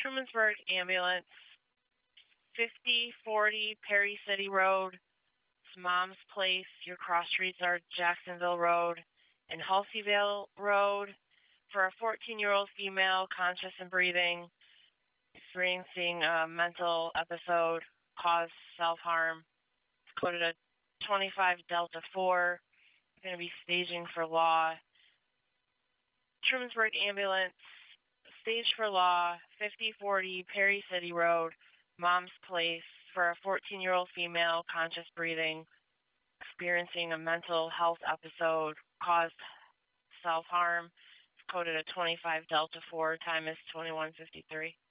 Trumansburg ambulance, 5040 Perry City Road. It's Mom's Place. Your cross streets are Jacksonville Road and Halseyville Road. For a 14-year-old female, conscious and breathing, experiencing a mental episode, caused self-harm. It's coded a 25 Delta 4. Going to be staging for law. Trumansburg ambulance, stage for law, 5040 Perry City Road, Mom's Place, for a 14-year-old female, conscious breathing, experiencing a mental health episode, caused self-harm. It's coded a 25 Delta 4. Time is 21:53.